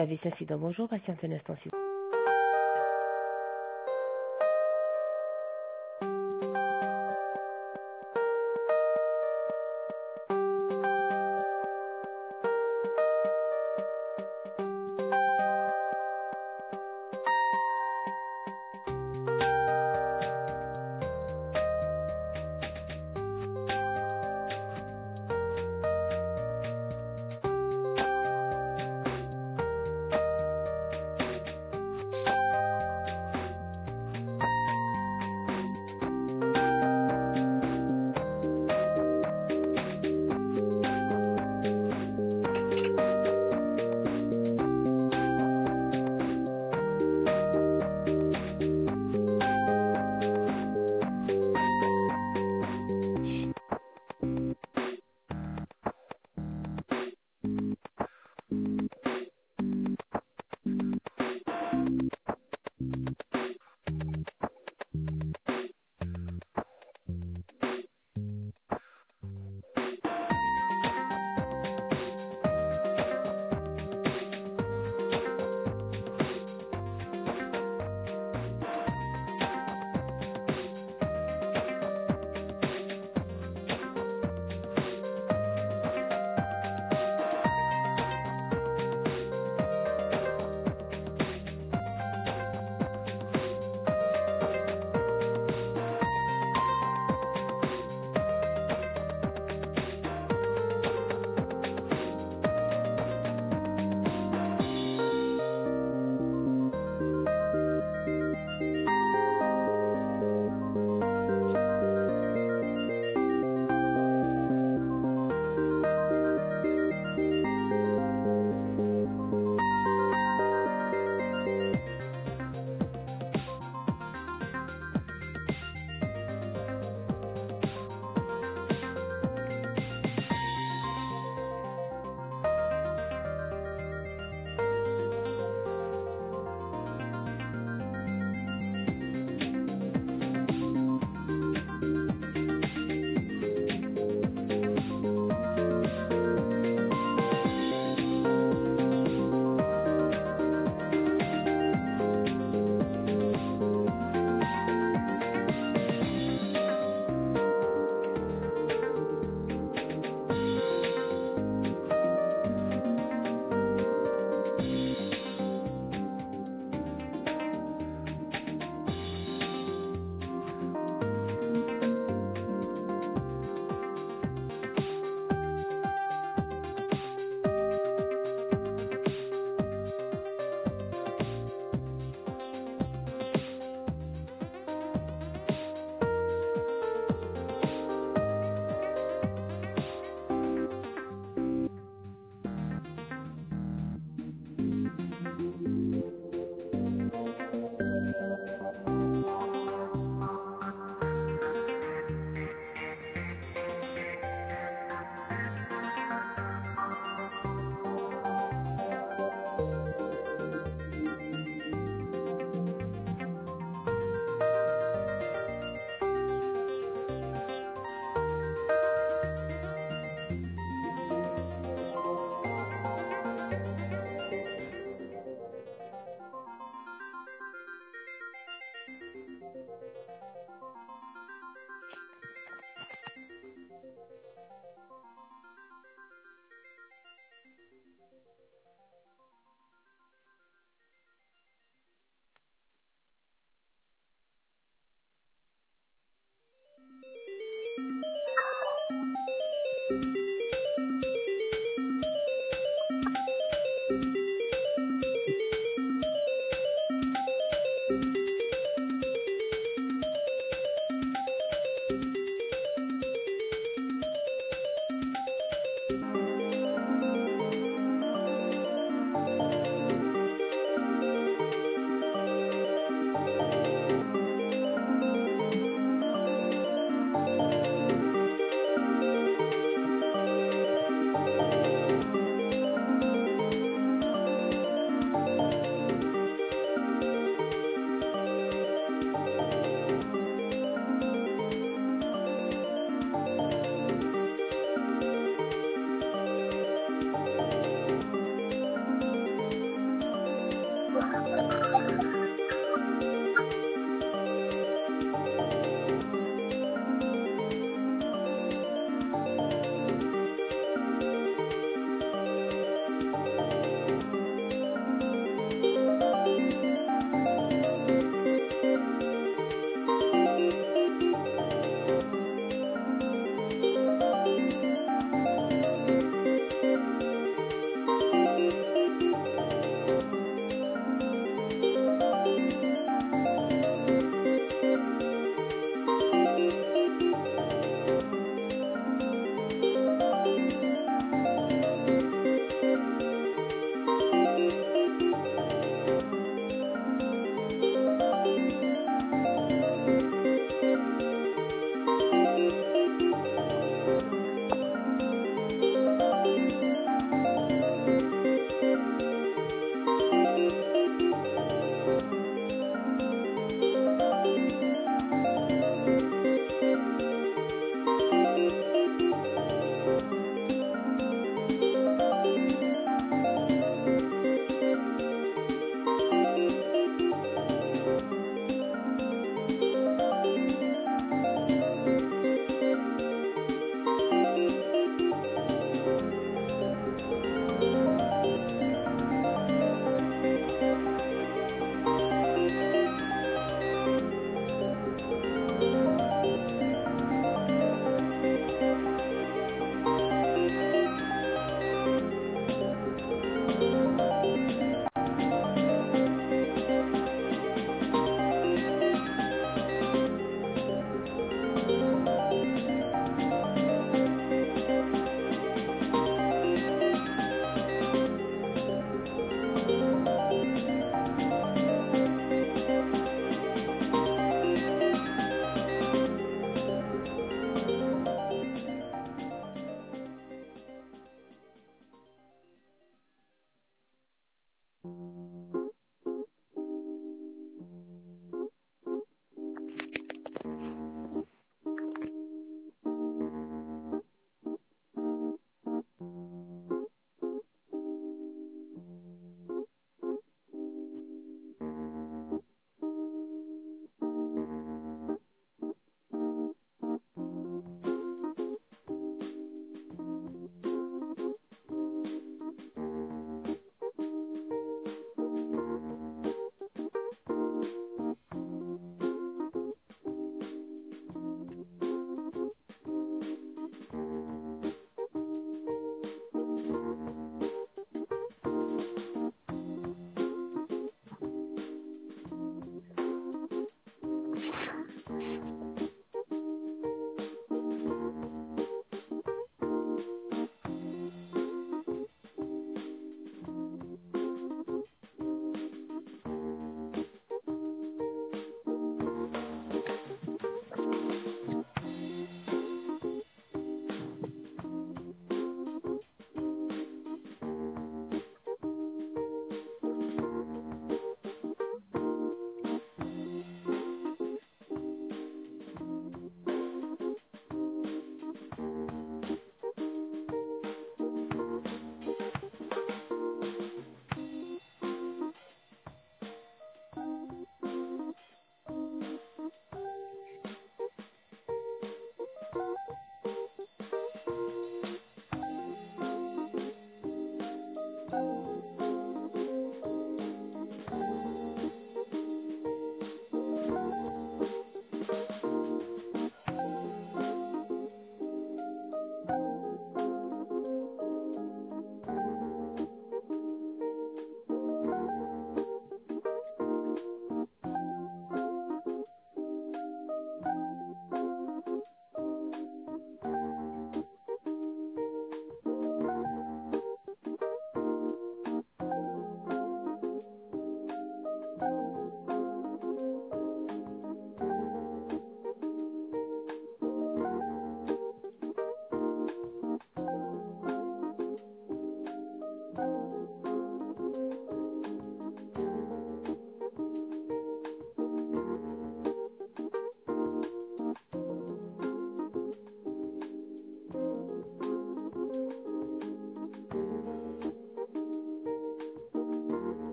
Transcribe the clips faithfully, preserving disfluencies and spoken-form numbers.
Service incident, bonjour, patiente un instant, s'il vous plaît.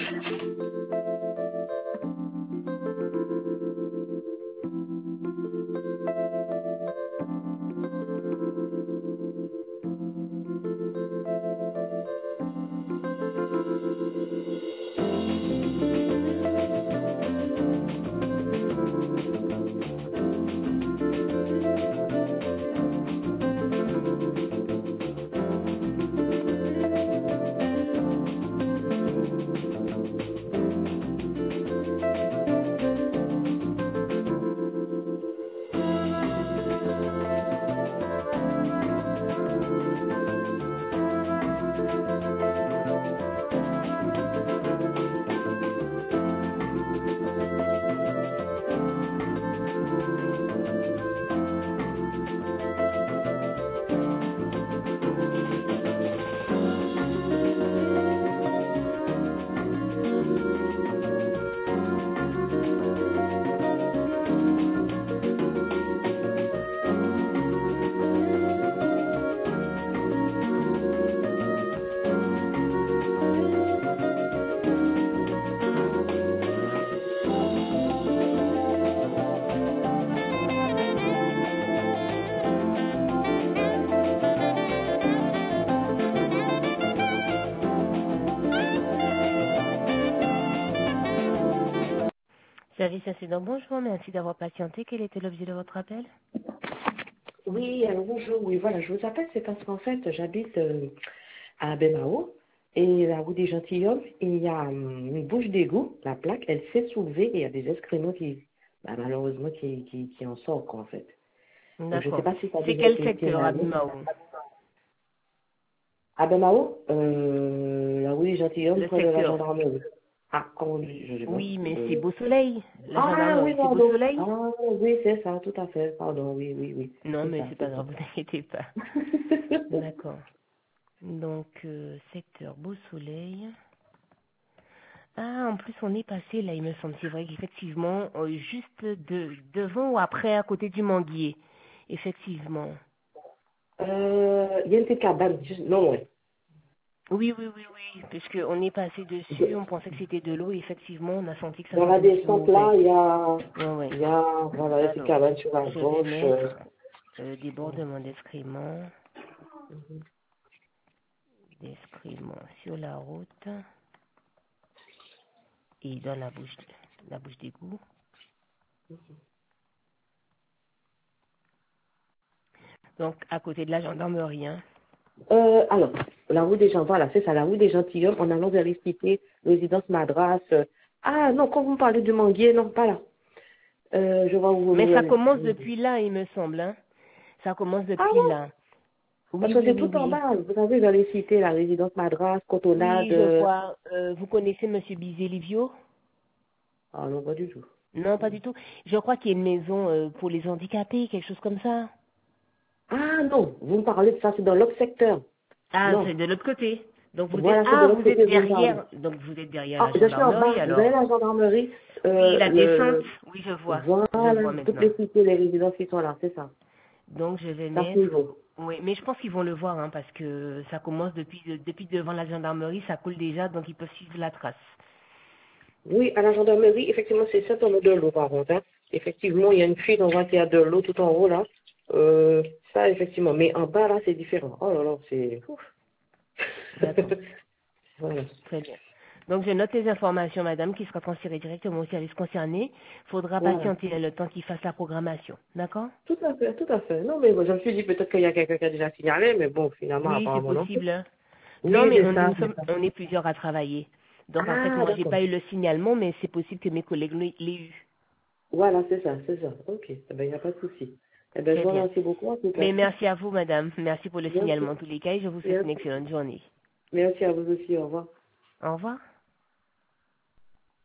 Service incident, bonjour, merci d'avoir patienté. Quel était l'objet de votre appel? Oui, alors bonjour, oui, voilà, je vous appelle, c'est parce qu'en fait, j'habite euh, à Bemao, et la rue des Gentilshommes, il y a hum, une bouche d'égout, la plaque, elle s'est soulevée, et il y a des excréments qui, bah, malheureusement, qui, qui, qui en sortent, quoi, en fait. Donc, je ne sais D'accord. pas si ça a C'est déjà quel été secteur à signalé. Bimao? À Bemao, euh, la rue des Gentilshommes, Le près de la secteur. gendarmerie. Ah, comment on dit, je sais pas. Oui, mais c'est Euh... Beau Soleil. La Ah, oui, gendarmerie, c'est Beau pardon. Soleil? Ah, oui, c'est ça, tout à fait, pardon, oui, oui, oui, Non, c'est mais ça, c'est pas c'est ça. grave, vous inquiétez pas. D'accord. Donc, euh, secteur Beau Soleil. Ah, en plus, on est passé, là, il me semble. C'est vrai qu'effectivement, euh, juste de, devant ou après, à côté du manguier. Effectivement. Euh, il y a une petite cabane, juste, non, ouais. Oui, oui, oui, oui. Puisqu'on est passé dessus, on pensait que c'était de l'eau. Et effectivement, on a senti que ça Dans la sentait un petit peu descente là, mauvais. il y a, Ouais, ouais. il y a, voilà, une petite Alors, cabane sur la je vais gauche. Euh, mettre euh, débordement d'excréments. D'excréments sur la route. Et dans la bouche, la bouche d'égout. Donc, à côté de la gendarmerie, hein. euh, alors, la rue des gens, voilà, c'est ça, la rue des Gentilshommes, en allant vers l'I résidence Madras. Euh, ah non, quand vous me parlez du manguier, non, pas là. Euh, je vois où vous Mais ça voulez. commence depuis là, il me semble, hein. Ça commence Ah depuis bon? là. Parce Oui, que oui, c'est oui, tout en oui. bas, vous savez, vers les cités, la résidence Madras, Cotonade. Oui, je Euh... vois. Euh, vous connaissez Monsieur Bizet-Livio? Ah non, pas du tout. Non, pas du tout. Je crois qu'il y a une maison euh, pour les handicapés, quelque chose comme ça. Ah non, vous me parlez de ça, c'est dans l'autre secteur. Ah, c'est Non, de l'autre côté. Donc vous êtes voilà, c'est de ah l'autre vous êtes côté que vous me parlez. derrière donc vous êtes derrière Ah, la je suis en gendarmerie bas. Vous avez alors. la gendarmerie, Oui, euh, la descente. le, Oui, je vois. Je voilà, vois toutes maintenant. les cités, les résidences qui sont là, c'est ça. Donc je vais C'est à ce mettre. niveau. Oui, mais je pense qu'ils vont le voir hein, parce que ça commence depuis depuis devant la gendarmerie, ça coule déjà donc ils peuvent suivre la trace. Oui, à la gendarmerie, effectivement, c'est ça en haut de l'eau, par contre. Hein. Effectivement, il y a une fuite, on voit qu'il y a de l'eau tout en haut, là. Euh, ça, effectivement. Mais en bas, là, c'est différent. Oh là là, c'est... Ouf. D'accord. Voilà. Très bien. Donc je note les informations, madame, qui sera transférée directement au service concerné. Faudra Voilà. patienter le temps qu'il fasse la programmation. D'accord? Tout à fait, tout à fait. Non, mais moi, je me suis dit peut-être qu'il y a quelqu'un qui a déjà signalé, mais bon, finalement, Oui, c'est apparemment, non. possible. Hein. Non, Oui, mais c'est on, ça, nous c'est sommes, ça. on est plusieurs à travailler. Donc en fait, Ah, moi, j'ai d'accord. pas eu le signalement, mais c'est possible que mes collègues l'aient l'aient eu. Voilà, c'est ça, c'est ça. Ok, eh ben, il n'y a pas de souci. Eh ben, je Très vous bien. remercie beaucoup, en tout cas. Mais merci à vous, madame. Merci pour le Merci, signalement en tous les cas et je vous souhaite une merci. excellente journée. Merci à vous aussi, au revoir. Au revoir.